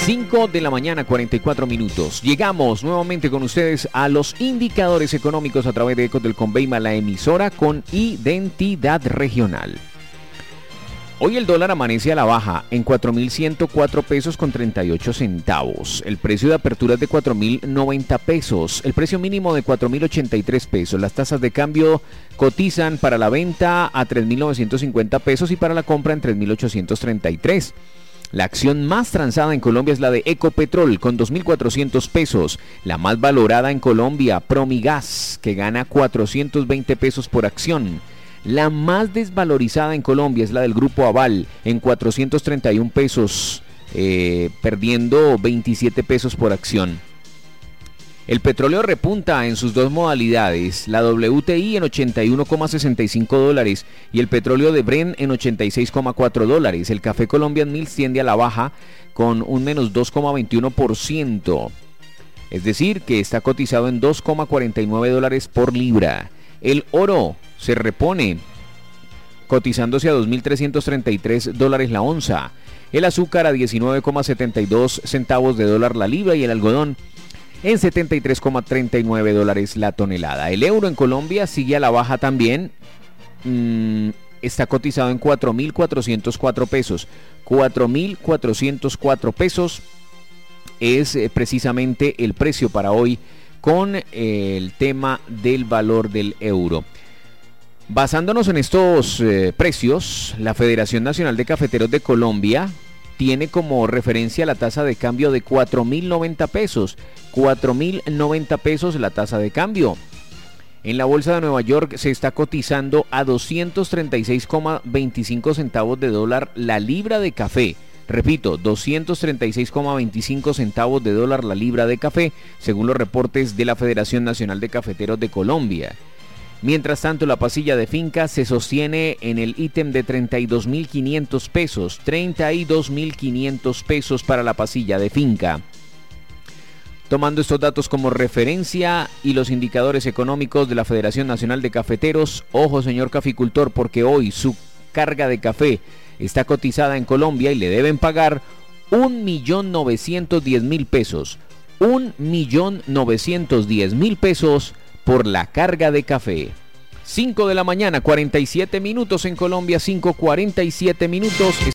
5 de la mañana, 44 minutos. Llegamos nuevamente con ustedes a los indicadores económicos a través de Ecos del Conveima, la emisora con identidad regional. Hoy el dólar amanece a la baja en 4.104 pesos con 38 centavos. El precio de apertura es de 4.090 pesos. El precio mínimo de 4.083 pesos. Las tasas de cambio cotizan para la venta a 3.950 pesos y para la compra en 3.833. La acción más transada en Colombia es la de Ecopetrol con 2.400 pesos. La más valorada en Colombia, Promigas, que gana 420 pesos por acción. La más desvalorizada en Colombia es la del Grupo Aval en 431 pesos, perdiendo 27 pesos por acción. El petróleo repunta en sus dos modalidades, la WTI en $81,65 y el petróleo de Brent en $86,4. El café Colombian Mills tiende a la baja con un menos 2,21%, es decir, que está cotizado en $2,49 por libra. El oro se repone, cotizándose a $2.333 la onza. El azúcar a 19,72 centavos de dólar la libra y el algodón en $73,39 la tonelada. El euro en Colombia sigue a la baja también. Está cotizado en 4.404 pesos. 4.404 pesos es precisamente el precio para hoy con el tema del valor del euro. Basándonos en estos precios, la Federación Nacional de Cafeteros de Colombia tiene como referencia la tasa de cambio de 4.090 pesos. 4.090 pesos la tasa de cambio. En la bolsa de Nueva York se está cotizando a 236,25 centavos de dólar la libra de café. Repito, 236,25 centavos de dólar la libra de café, según los reportes de la Federación Nacional de Cafeteros de Colombia. Mientras tanto, la pasilla de finca se sostiene en el ítem de 32.500 pesos. 32.500 pesos para la pasilla de finca. Tomando estos datos como referencia y los indicadores económicos de la Federación Nacional de Cafeteros, ojo señor caficultor, porque hoy su carga de café está cotizada en Colombia y le deben pagar 1.910.000 pesos. 1.910.000 pesos por la carga de café. 5 de la mañana, 47 minutos en Colombia, 5:47 minutos.